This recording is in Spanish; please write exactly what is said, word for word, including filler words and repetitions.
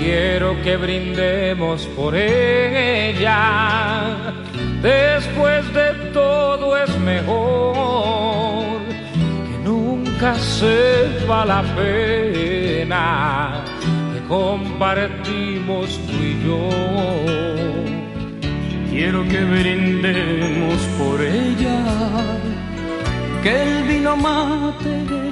quiero que brindemos por ella. Después de todo es mejor que nunca sepa la pena que compartimos tú y yo. Quiero que brindemos por ella, que el vino mate